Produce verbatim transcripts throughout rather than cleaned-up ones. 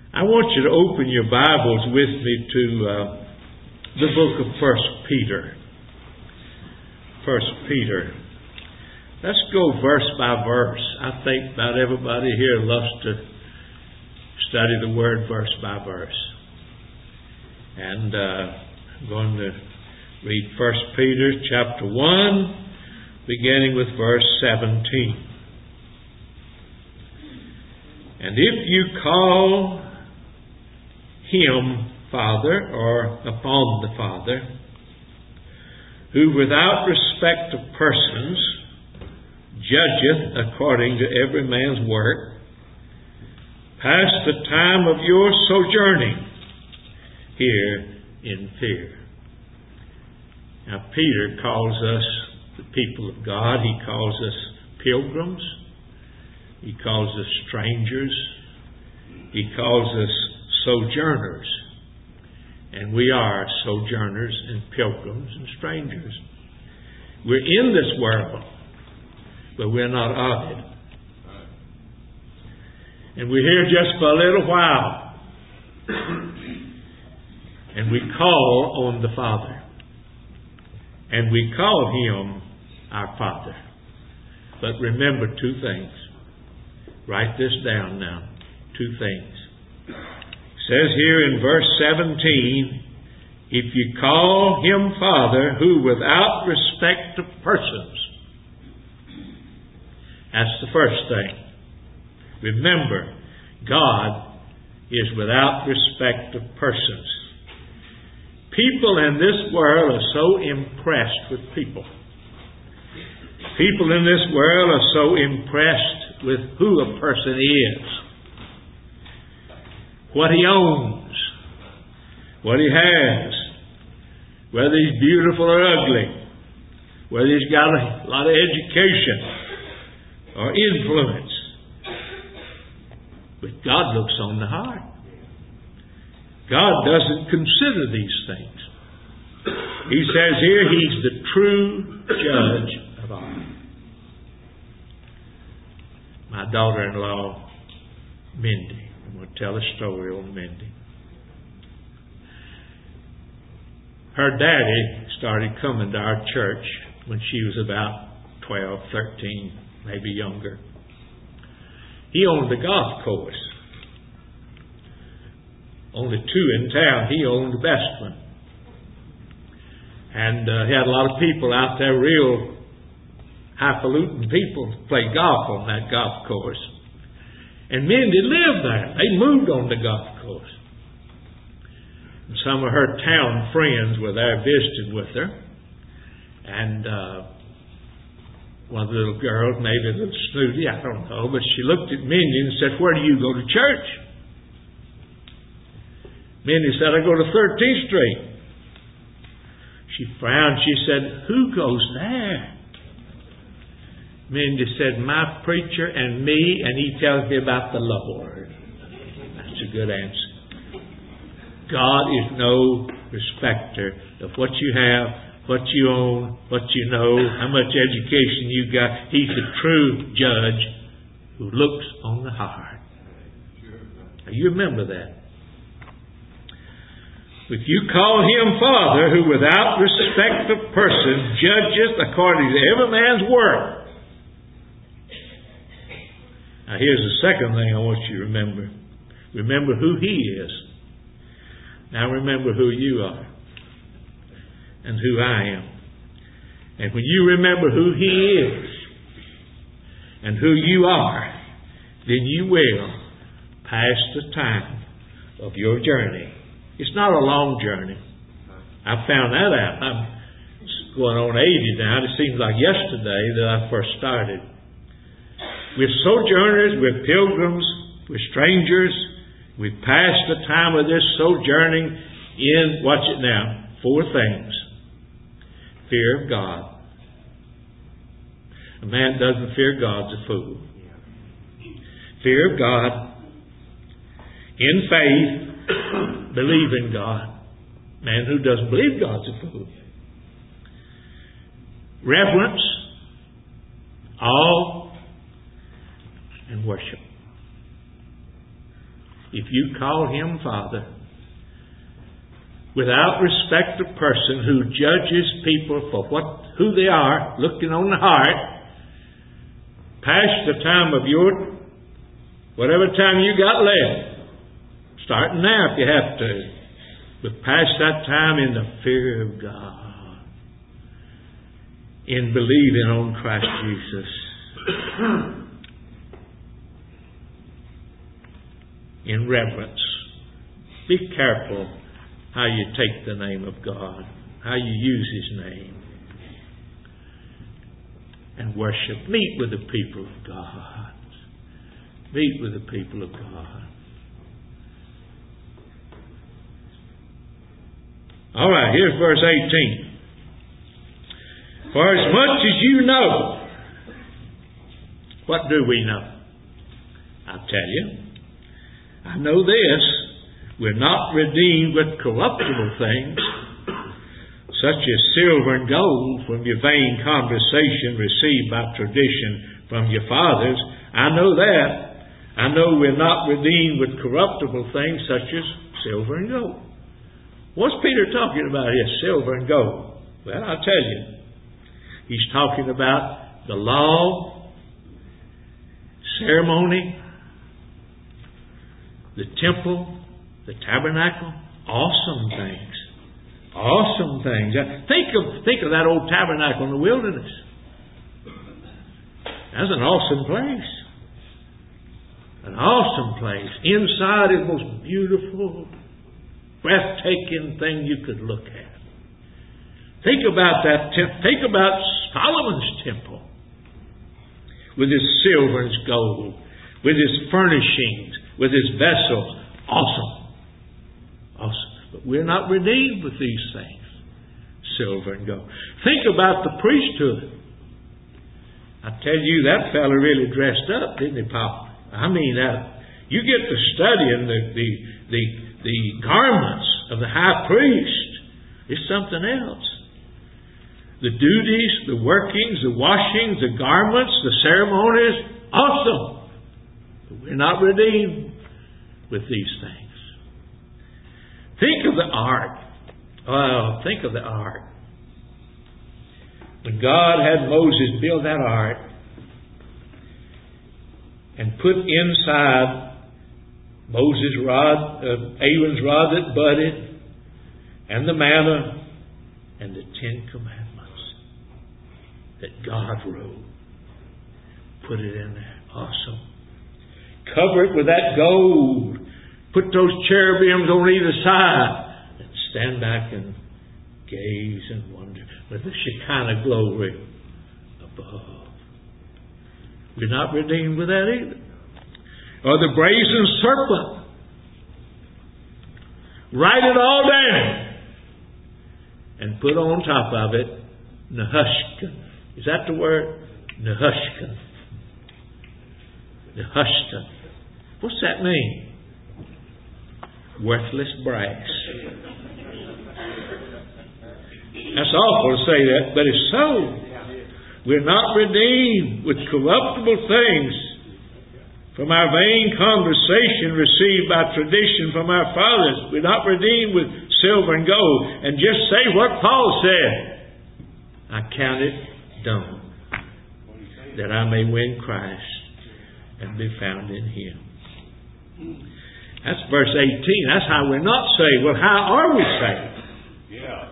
I want you to open your Bibles with me to uh, the book of First Peter. First Peter. Let's go verse by verse. I think about everybody here loves to study the Word verse by verse. And uh, I'm going to read First Peter chapter one, beginning with verse seventeen. And if you call Him Father, or upon the Father, who without respect of persons judgeth according to every man's work, pass the time of your sojourning here in fear. Now Peter calls us the people of God. He calls us pilgrims. He calls us strangers. He calls us sojourners. And we are sojourners and pilgrims and strangers. We're in this world, but we're not of it. And we're here just for a little while. And we call on the Father. And we call Him our Father. But remember two things. Write this down now. Two things. It says here in verse seventeen, if you call Him Father, who without respect of persons. That's the first thing. Remember, God is without respect of persons. People in this world are so impressed with people. People in this world are so impressed with who a person is. What he owns. What he has. Whether he's beautiful or ugly. Whether he's got a lot of education or influence. But God looks on the heart. God doesn't consider these things. He says here He's the true judge of all. My daughter-in-law, Mindy. I'm going to tell a story on Mindy. Her daddy started coming to our church when she was about twelve, thirteen, maybe younger. He owned a golf course. Only two in town. He owned the best one. And uh, he had a lot of people out there, real highfalutin people, play golf on that golf course. And Mindy lived there. They moved on the golf course. And some of her town friends were there visiting with her. And uh, one of the little girls, maybe a little snooty, I don't know, but she looked at Mindy and said, "Where do you go to church?" Mindy said, "I go to thirteenth Street. She frowned. She said, "Who goes there?" Mindy said, "My preacher and me, and he tells me about the Lord." That's a good answer. God is no respecter of what you have, what you own, what you know, how much education you got. He's the true judge who looks on the heart. Now, you remember that. If you call Him Father, who without respect of person judgeth according to every man's work. Now here's the second thing I want you to remember. Remember who He is. Now remember who you are. And who I am. And when you remember who He is, and who you are, then you will pass the time of your journey. It's not a long journey. I found that out. I'm going on eighty now. It seems like yesterday that I first started. We're sojourners, we're pilgrims, we're strangers. We pass the time of this sojourning in, watch it now, four things. Fear of God. A man doesn't fear God's a fool. Fear of God. In faith. Believe in God. Man who doesn't believe God's a fool. Reverence, awe, and worship. if you call Him Father, without respect of person, who judges people for what who they are, looking on the heart, past the time of your, whatever time you got left, starting now if you have to, but past that time in the fear of God, in believing on Christ Jesus, in reverence. Be careful how you take the name of God, how you use His name, and worship. Meet with the people of God. Meet with the people of God. All right, here's verse eighteen. For as much as you know, what do we know? I'll tell you. I know this. We're not redeemed with corruptible things, such as silver and gold, from your vain conversation received by tradition from your fathers. I know that. I know we're not redeemed with corruptible things, such as silver and gold. What's Peter talking about here? Silver and gold. Well, I'll tell you. He's talking about the law, ceremony, the temple, the tabernacle. Awesome things. Awesome things. Think of, think of that old tabernacle in the wilderness. That's an awesome place. An awesome place. Inside is the most beautiful, breathtaking thing you could look at. Think about that. Te- think about Solomon's temple, with his silver and his gold, with his furnishings, with his vessels. Awesome. Awesome. But we're not redeemed with these things, silver and gold. Think about the priesthood. I tell you, that fella really dressed up, didn't he, Papa? I mean, that you get to studying the the the the garments of the high priest. It's something else. The duties, the workings, the washings, the garments, the ceremonies, awesome. But we're not redeemed with these things. Think of the ark. Oh, think of the ark. When God had Moses build that ark and put inside Moses' rod, uh, Aaron's rod that budded, and the manna, and the Ten Commandments that God wrote. Put it in there. Awesome. Cover it with that gold. Put those cherubims on either side. And stand back and gaze and wonder with the Shekinah glory above. We're not redeemed with that either. Or the brazen serpent. Write it all down. And put on top of it Nehushtan. Is that the word? Nehushtan. Nehushtan. What's that mean? Worthless brass. That's awful to say that, but it's so. We're not redeemed with corruptible things from our vain conversation received by tradition from our fathers. We're not redeemed with silver and gold. And just say what Paul said. I count it done, that I may win Christ and be found in Him. That's verse eighteen. That's how we're not saved. Well, how are we saved? Yeah.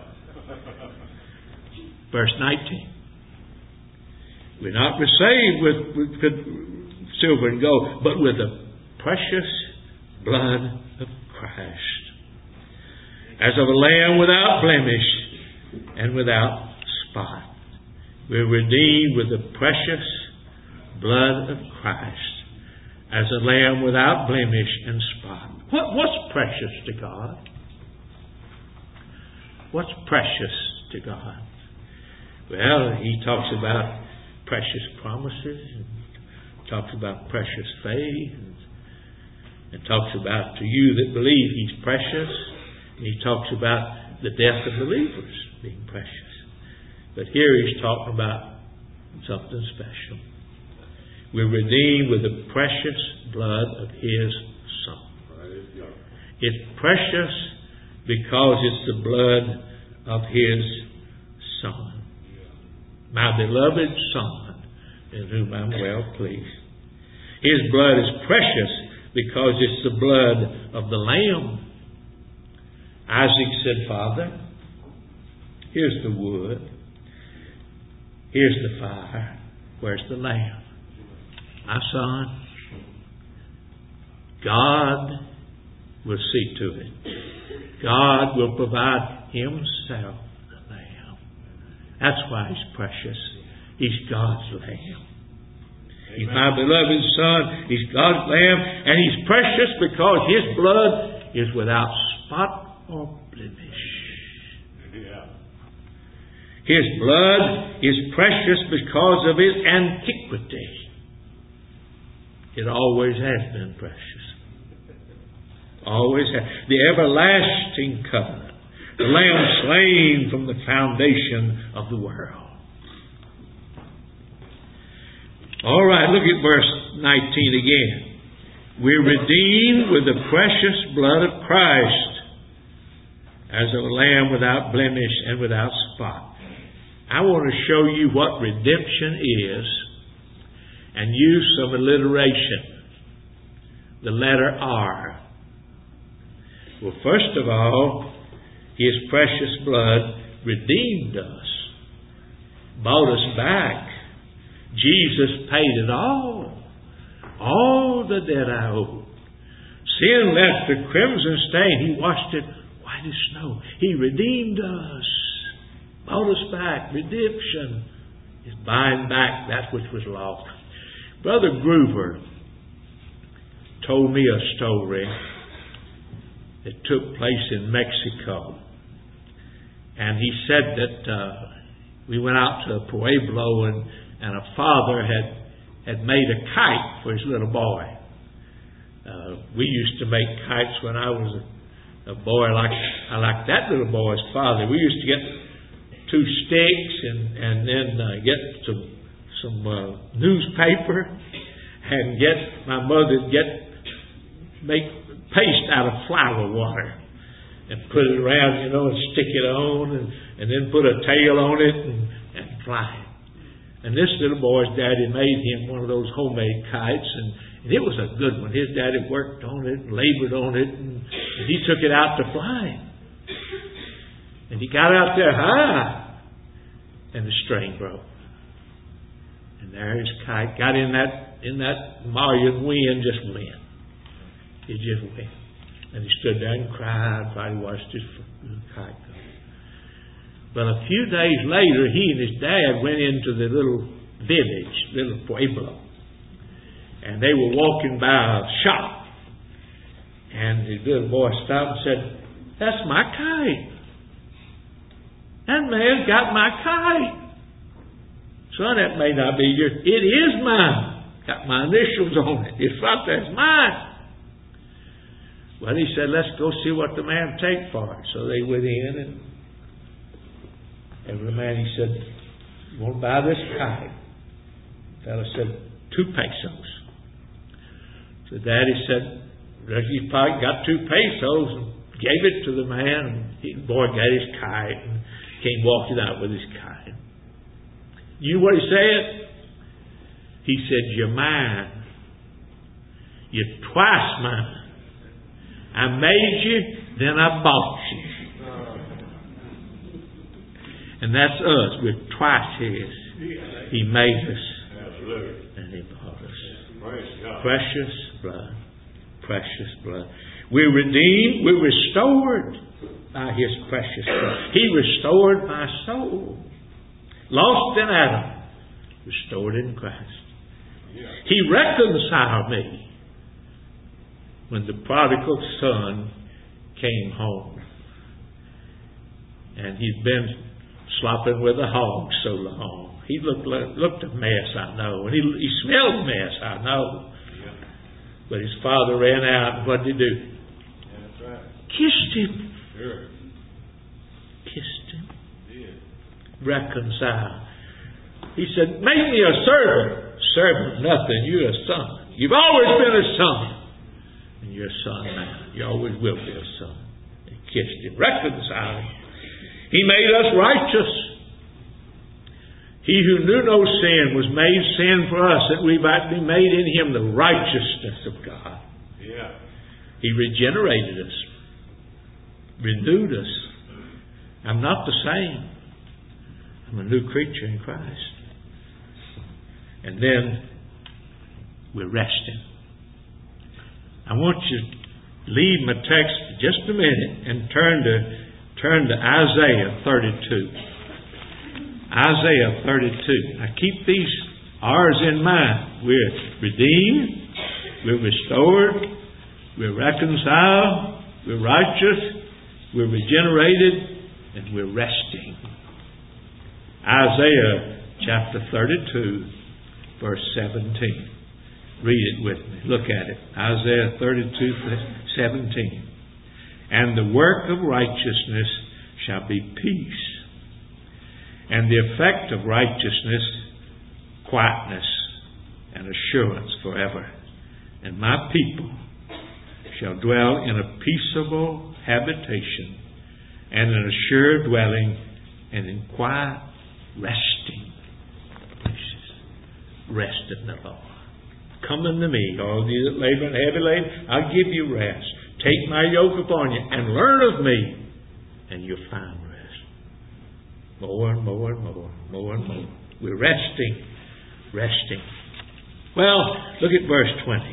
Verse nineteen. We're not saved with, with, with silver and gold, but with the precious blood of Christ, as of a lamb without blemish and without spot. We're redeemed with the precious blood of Christ, as a lamb without blemish and spot. What, what's precious to God? What's precious to God? Well, He talks about precious promises, and talks about precious faith, and, and talks about to you that believe He's precious, and He talks about the death of believers being precious. But here He's talking about something special. We're redeemed with the precious blood of His Son. It's precious because it's the blood of His Son. My beloved Son, in whom I'm well pleased. His blood is precious because it's the blood of the Lamb. Isaac said, Father, here's the wood. Here's the fire. Where's the lamb? My son, God will see to it. God will provide Himself the lamb. That's why He's precious. He's God's lamb. Amen. He's my beloved Son. He's God's lamb. And He's precious because His blood is without spot or blemish. Yeah. His blood is precious because of His antiquity. It always has been precious. Always has. The everlasting covenant. The Lamb slain from the foundation of the world. All right, look at verse nineteen again. We're redeemed with the precious blood of Christ as a lamb without blemish and without spot. I want to show you what redemption is and use some alliteration. The letter R. Well, first of all, His precious blood redeemed us, bought us back. Jesus paid it all. All the debt I owed. Sin left a crimson stain. He washed it white as snow. He redeemed us. Bought us back. Redemption is buying back that which was lost. Brother Groover told me a story that took place in Mexico. And he said that uh, we went out to Pueblo and, and a father had, had made a kite for his little boy. Uh, we used to make kites when I was a, a boy like I like that little boy's father. We used to get two sticks and, and then uh, get some some uh, newspaper and get my mother get make paste out of flour water and put it around, you know, and stick it on and, and then put a tail on it and, and fly it. And this little boy's daddy made him one of those homemade kites, and, and it was a good one. His daddy worked on it and labored on it, and, and he took it out to fly. And he got out there high, and the string broke. And there his kite got in that in that Mayan wind, just went. It just went. And he stood there and cried while he watched his kite go. But a few days later, he and his dad went into the little village, little Pueblo. And they were walking by a shop. And the little boy stopped and said, "That's my kite. That man's got my kite." "Son, that may not be yours." "It is mine. Got my initials on it. It's right there. It's mine." Well, he said, "Let's go see what the man take for it." So they went in, and every man, he said, "You want to buy this kite?" The fellow said, two pesos. So Daddy said, he probably got two pesos and gave it to the man. And the boy got his kite and came walking out with his kite. You know what he said? He said, "You're mine. You're twice mine. I made you, then I bought you." And that's us. We're twice His. He made us. And He bought us. Precious blood. Precious blood. We're redeemed. We're restored by His precious blood. He restored my soul. Lost in Adam. Restored in Christ. He reconciled me when the prodigal son came home. And he'd been slopping with a hog so long. He looked looked a mess, I know. And he, he smelled a mess, I know. Yeah. But his father ran out, and what did he do? Yeah, that's right. Kissed him. Sure. Kissed him. Yeah. Reconciled. He said, "Make me a servant." "Servant, nothing. You're a son. You've always been a son. And you're a son now. You always will be a son. He kissed him, reconciled him. He made us righteous. He who knew no sin was made sin for us, that we might be made in Him the righteousness of God. Yeah. He regenerated us, renewed us. I'm not the same. I'm a new creature in Christ. And then we're resting. I want you to leave my text for just a minute and turn to turn to Isaiah thirty-two. Isaiah thirty-two. Now keep these R's in mind. We're redeemed, we're restored, we're reconciled, we're righteous, we're regenerated, and we're resting. Isaiah chapter thirty-two, verse seventeen. Read it with me. Look at it. Isaiah thirty-two, seventeen. And the work of righteousness shall be peace, and the effect of righteousness, quietness and assurance forever. And my people shall dwell in a peaceable habitation, and an assured dwelling, and in quiet resting places. Rest in the Lord. Come unto me, all ye that labor and heavy laden, I'll give you rest. Take my yoke upon you, and learn of me, and you'll find rest. More and more and more, more and more. We're resting, resting. Well, look at verse twenty.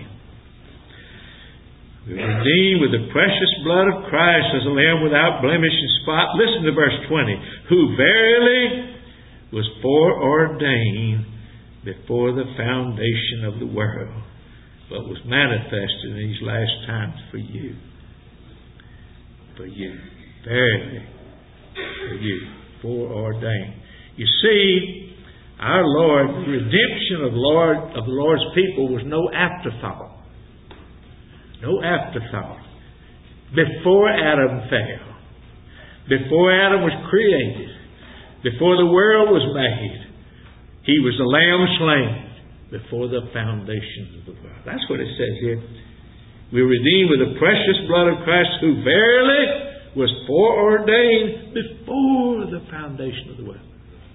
We're redeemed with the precious blood of Christ as a lamb without blemish and spot. Listen to verse twenty. Who verily was foreordained before the foundation of the world, but was manifested in these last times for you. For you. Verily. For you. Foreordained. You see, our Lord, the redemption of Lord of the Lord's people was no afterthought. No afterthought. Before Adam fell, before Adam was created, before the world was made, He was a lamb slain before the foundations of the world. That's what it says here. We're redeemed with the precious blood of Christ, who verily was foreordained before the foundation of the world.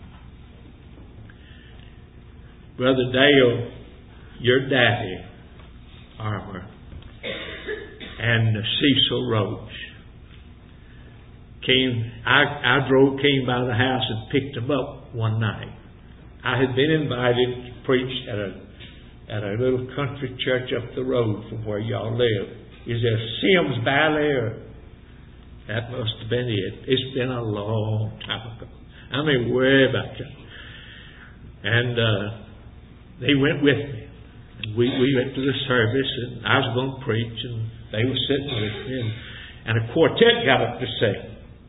Brother Dale, your daddy, Armour, and Cecil Roach came. I, I drove, came by the house and picked them up one night. I had been invited to preach at a at a little country church up the road from where y'all live. Is there Sims Valley? Or that must have been it. It's been a long time ago. I mean, way back then. And uh, they went with me. And we, we went to the service, and I was going to preach, and they were sitting with me, and, and a quartet got up to sing.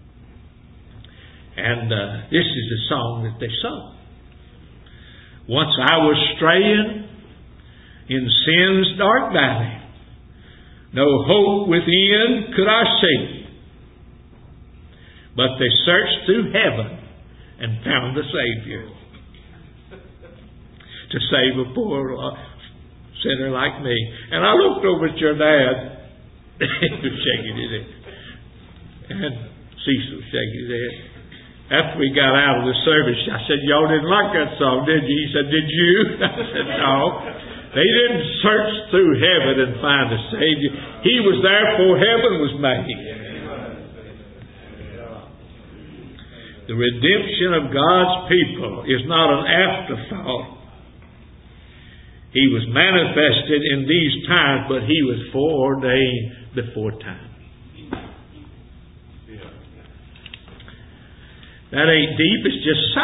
And uh, this is the song that they sung. Once I was straying in sin's dark valley, no hope within could I see. But they searched through heaven and found a Savior to save a poor sinner like me. And I looked over at your dad. He was shaking his head. And Cecil was shaking his head. After we got out of the service, I said, y'all didn't like that song, did you? He said, did you? I said, no. They didn't search through heaven and find a Savior. He was there before heaven was made. The redemption of God's people is not an afterthought. He was manifested in these times, but He was foreordained before time. That ain't deep, it's just so.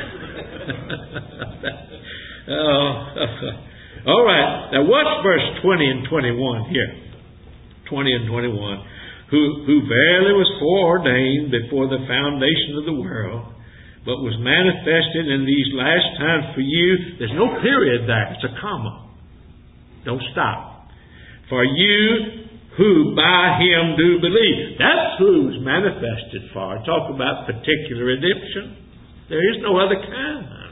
oh. All right. Now watch verse twenty and twenty-one here. twenty and twenty-one. Who, who verily was foreordained before the foundation of the world, but was manifested in these last times for you. There's no period there. It's a comma. Don't stop. For you who by Him do believe. That's who was manifested for. Talk about particular redemption. There is no other kind.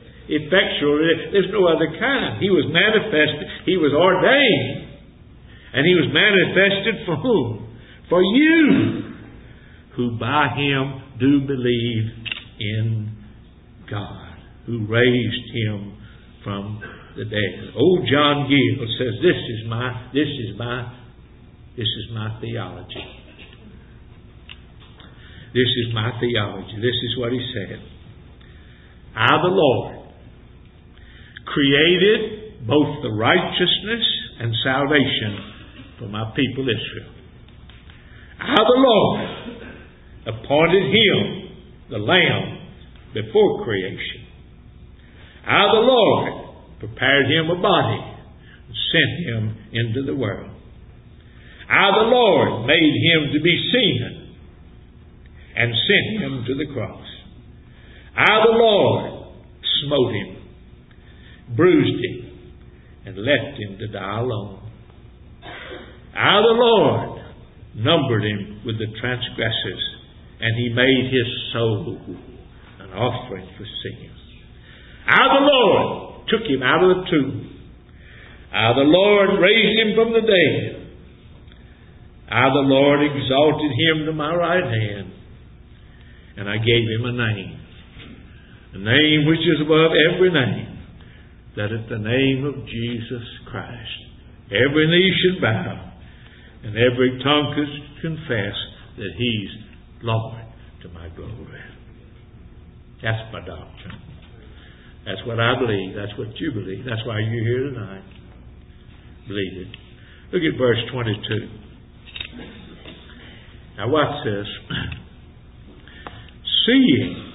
Effectual, there's no other kind. He was manifested. He was ordained. And He was manifested for whom? For you, who by Him do believe in God, who raised Him from the dead. Old John Gill says, "This is my, this is my, this is my theology. This is my theology." This is what he said. "I, the Lord, created both the righteousness and salvation for my people Israel. I, the Lord, appointed Him, the Lamb, before creation. I, the Lord, prepared Him a body and sent Him into the world. I, the Lord, made Him to be sin and sent Him to the cross. I, the Lord, smote Him, bruised Him, and left Him to die alone. I, the Lord, numbered Him with the transgressors, and He made His soul an offering for sins. I, the Lord, took Him out of the tomb. I, the Lord, raised Him from the dead. I, the Lord, exalted Him to my right hand, and I gave Him a name, a name which is above every name, that at the name of Jesus Christ every knee should bow, and every tongue could confess that He's Lord to my glory." That's my doctrine. That's what I believe. That's what you believe. That's why you're here tonight. Believe it. Look at verse twenty-two. Now watch this. Seeing,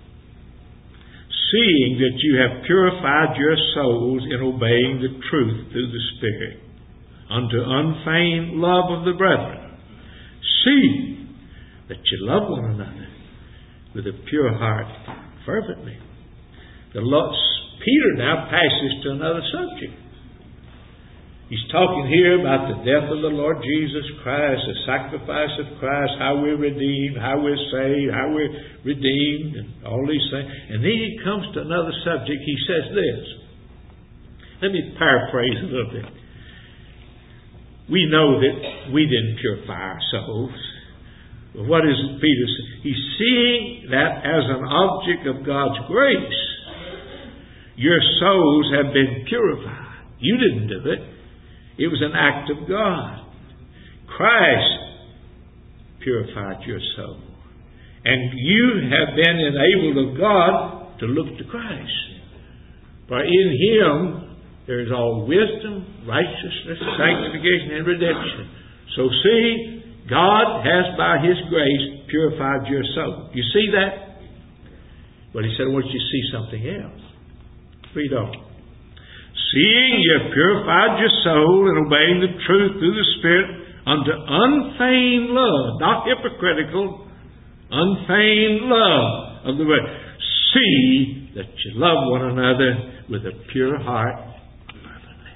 seeing that you have purified your souls in obeying the truth through the Spirit, unto unfeigned love of the brethren. See that you love one another with a pure heart fervently. The Lord, Peter now passes to another subject. He's talking here about the death of the Lord Jesus Christ, the sacrifice of Christ, how we're redeemed, how we're saved, how we're redeemed, and all these things. And then he comes to another subject. He says this. Let me paraphrase a little bit. We know that we didn't purify our souls. But what is it Peter saying? He's seeing that as an object of God's grace, your souls have been purified. You didn't do it. It was an act of God. Christ purified your soul. And you have been enabled of God to look to Christ. For in Him there is all wisdom, righteousness, sanctification, and redemption. So see, God has by His grace purified your soul. You see that? But He said, I want you to see something else. Read on. Seeing you have purified your soul in obeying the truth through the Spirit unto unfeigned love, not hypocritical, unfeigned love of the word. See that you love one another with a pure heart fervently.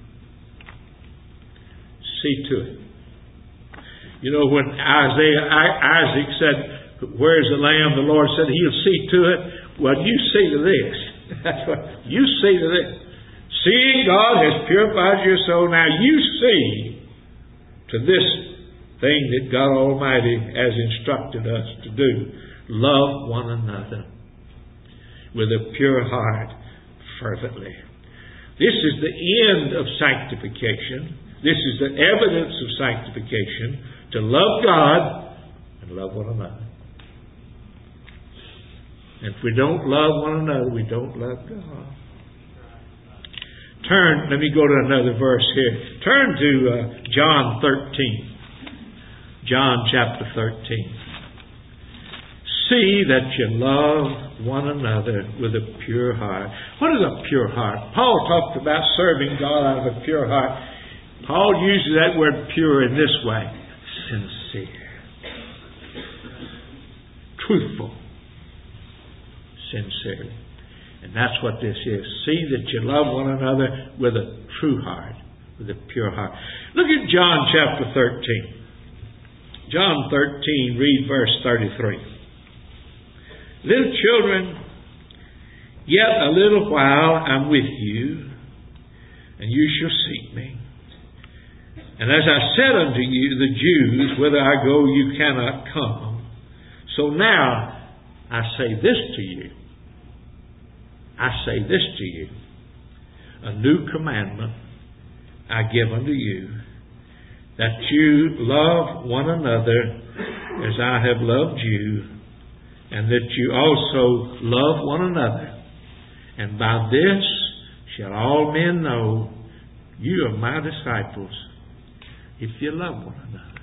See to it. You know, when Isaiah, Isaac said, where's the lamb? The Lord said, He'll see to it. Well, you see to this. That's what you see to this. Seeing God has purified your soul, now you see to this thing that God Almighty has instructed us to do. Love one another with a pure heart fervently. This is the end of sanctification. This is the evidence of sanctification, to love God and love one another. And if we don't love one another, we don't love God. Turn, let me go to another verse here. Turn to uh, John thirteen. John chapter thirteen. See that you love one another with a pure heart. What is a pure heart? Paul talked about serving God out of a pure heart. Paul uses that word pure in this way. Sincere. Truthful. Sincerely. And that's what this is. See that you love one another with a true heart, with a pure heart. Look at John chapter thirteen. John thirteen, read verse thirty-three. Little children, yet a little while I'm with you, and you shall seek me. And as I said unto you, the Jews, whither I go, you cannot come. So now I say this to you. I say this to you. A new commandment I give unto you, that you love one another as I have loved you, and that you also love one another. And by this shall all men know you are my disciples, if you love one another.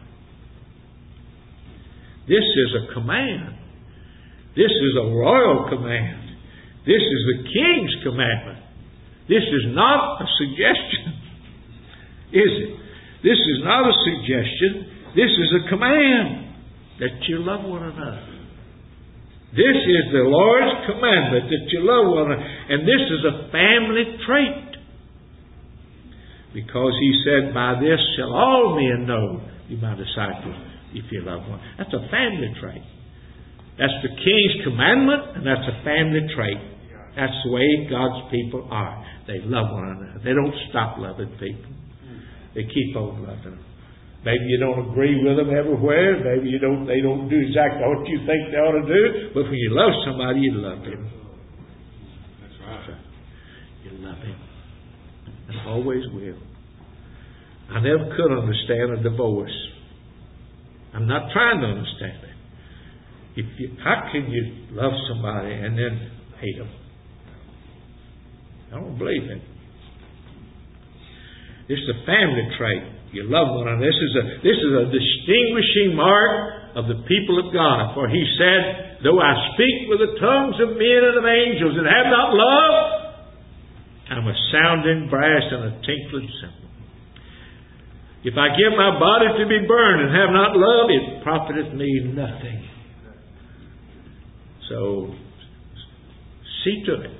This is a command. This is a royal command. This is the King's commandment. This is not a suggestion, is it? This is not a suggestion. This is a command that you love one another. This is the Lord's commandment, that you love one another. And this is a family trait. Because He said, by this shall all men know you my disciples, if you love one. That's a family trait. That's the King's commandment, and that's a family trait. That's the way God's people are. They love one another. They don't stop loving people. They keep on loving them. Maybe you don't agree with them everywhere. Maybe you don't. They don't do exactly what you think they ought to do. But when you love somebody, you love him. That's right. So, you love him. And always will. I never could understand a divorce. I'm not trying to understand it. If you, how can you love somebody and then hate them? I don't believe it. This is a family trait. You love one another. This is a this is a distinguishing mark of the people of God. For He said, though I speak with the tongues of men and of angels and have not love, I'm a sounding brass and a tinkling cymbal. If I give my body to be burned and have not love, it profiteth me nothing. So, see to it.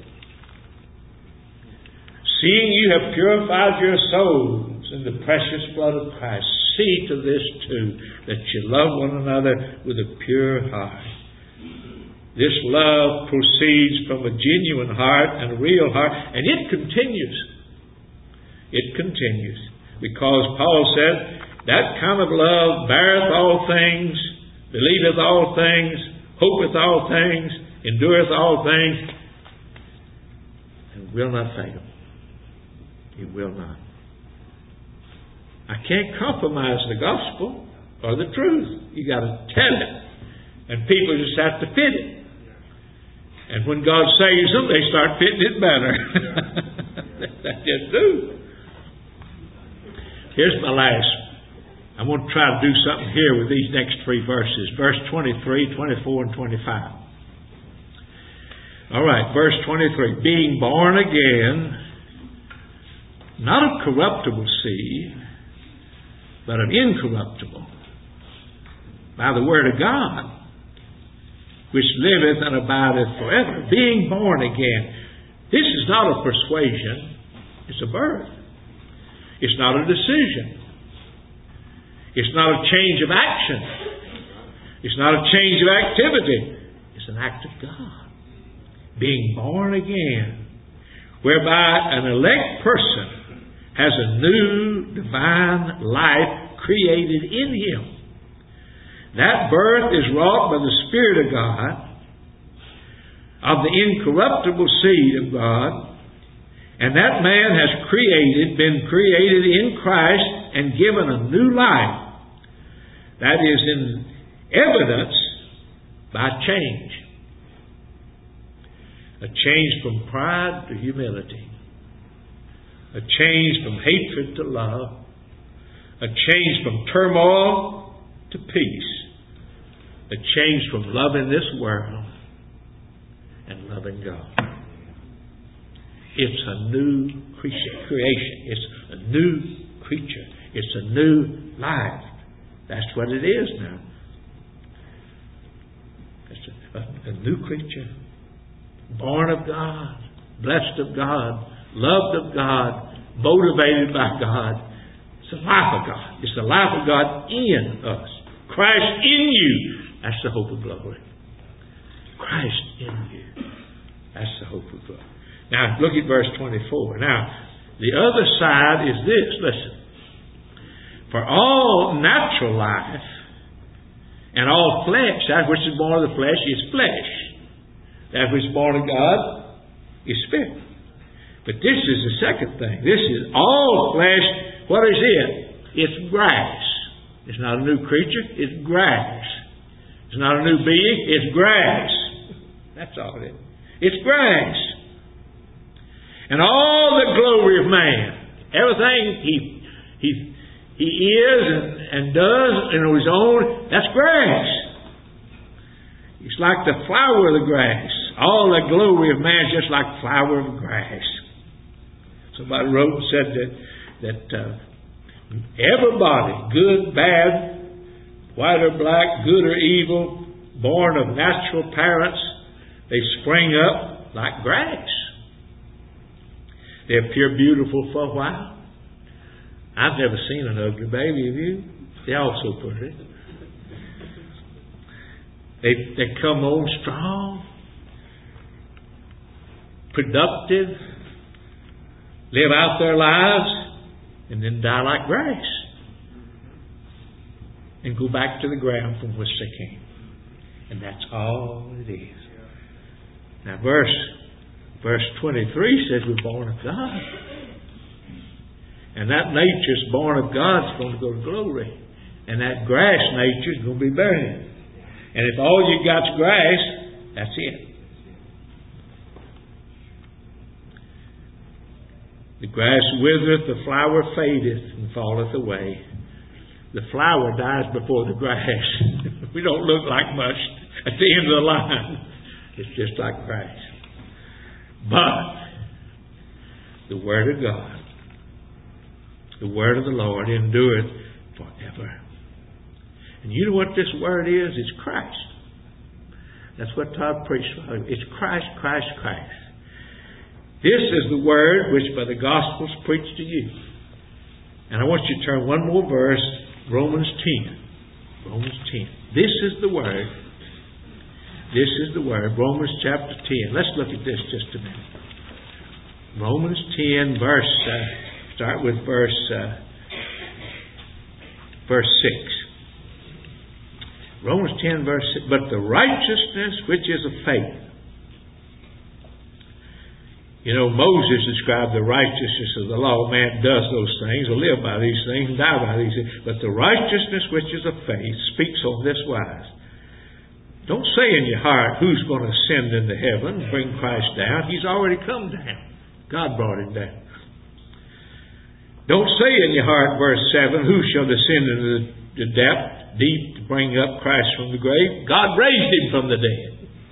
Seeing you have purified your souls in the precious blood of Christ, see to this too, that you love one another with a pure heart. This love proceeds from a genuine heart and a real heart, and it continues. It continues. Because Paul said, that kind of love beareth all things, believeth all things, hopeth all things, endureth all things, and will not fail. It will not. I can't compromise the gospel or the truth. You got to tell it. And people just have to fit it. And when God saves them, they start fitting it better. They just do. Here's my last. I want to try to do something here with these next three verses. Verse twenty-three, twenty-four, and twenty-five. All right, verse twenty-three. Being born again, not of corruptible seed, but of incorruptible, by the word of God, which liveth and abideth forever. Being born again. This is not a persuasion. It's a birth. It's not a decision. It's not a change of action. It's not a change of activity. It's an act of God. Being born again, whereby an elect person has a new divine life created in him. That birth is wrought by the Spirit of God, of the incorruptible seed of God, and that man has created, been created in Christ and given a new life. That is in evidence by change. A change from pride to humility. A change from hatred to love. A change from turmoil to peace. A change from loving this world and loving God. It's a new creation. It's a new creature. It's a new life. That's what it is now. It's a, a, a new creature. Born of God. Blessed of God. Loved of God. Motivated by God. It's the life of God. It's the life of God in us. Christ in you. That's the hope of glory. Christ in you. That's the hope of glory. Now, look at verse twenty-four. Now, the other side is this. Listen. For all natural life and all flesh, that which is born of the flesh is flesh. That which is born of God is spirit. But this is the second thing. This is all flesh. What is it? It's grass. It's not a new creature. It's grass. It's not a new being. It's grass. That's all it is. It's grass. And all the glory of man, everything he he he is and, and does and on his own, that's grass. It's like the flower of the grass. All the glory of man is just like the flower of grass. Somebody wrote and said that that uh, everybody, good, bad, white or black, good or evil, born of natural parents, they spring up like grass. They appear beautiful for a while. I've never seen an ugly baby, have you? They're all so pretty. They, they come on strong, productive, live out their lives, and then die like grass. And go back to the ground from which they came. And that's all it is. Now verse verse twenty-three says we're born of God. And that nature's born of God is going to go to glory. And that grass nature is going to be buried. And if all you got's grass, that's it. The grass withereth, the flower fadeth, and falleth away. The flower dies before the grass. We don't look like much at the end of the line. It's just like grass. But the Word of God, the Word of the Lord endureth forever. And you know what this Word is? It's Christ. That's what Todd preached. It's Christ, Christ, Christ. This is the Word which by the Gospels preached to you. And I want you to turn one more verse, Romans ten. Romans ten. This is the Word. This is the Word. Romans chapter ten. Let's look at this just a minute. Romans ten, verse, uh, start with verse, uh, verse six. Romans ten, verse six. But the righteousness which is of faith. You know, Moses described the righteousness of the law. Man does those things, will live by these things, and die by these things. But the righteousness which is of faith speaks on this wise. Don't say in your heart, who's going to ascend into heaven and bring Christ down? He's already come down. God brought him down. Don't say in your heart, verse seven, who shall descend into the, the depth, deep, to bring up Christ from the grave? God raised him from the dead.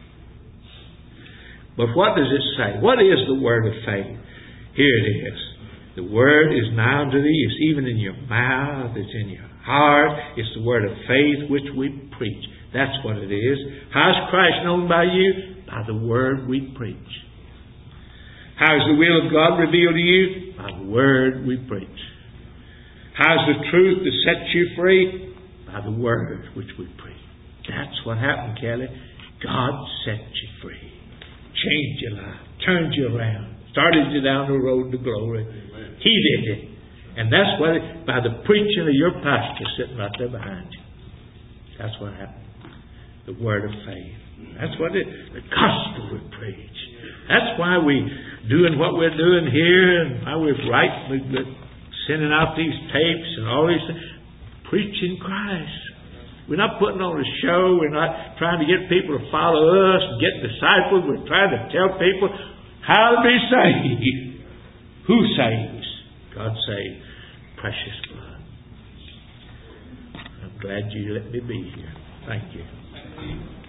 But what does it say? What is the word of faith? Here it is. The word is nigh unto thee. It's even in your mouth. It's in your heart. It's the word of faith which we preach. That's what it is. How's Christ known by you? By the word we preach. How is the will of God revealed to you? By the word we preach. How's the truth that sets you free? By the word which we preach. That's what happened, Kelly. God set you free. Changed your life. Turned you around. Started you down the road to glory. Amen. He did it. And that's what, it, by the preaching of your pastor sitting right there behind you. That's what happened. The word of faith. That's what it, the gospel we preach. That's why we doing what we're doing here and why we're writing, we're sending out these tapes and all these things. Preaching Christ. We're not putting on a show. We're not trying to get people to follow us and get disciples. We're trying to tell people how to be saved. Who saves? God saves. Precious blood. I'm glad you let me be here. Thank you.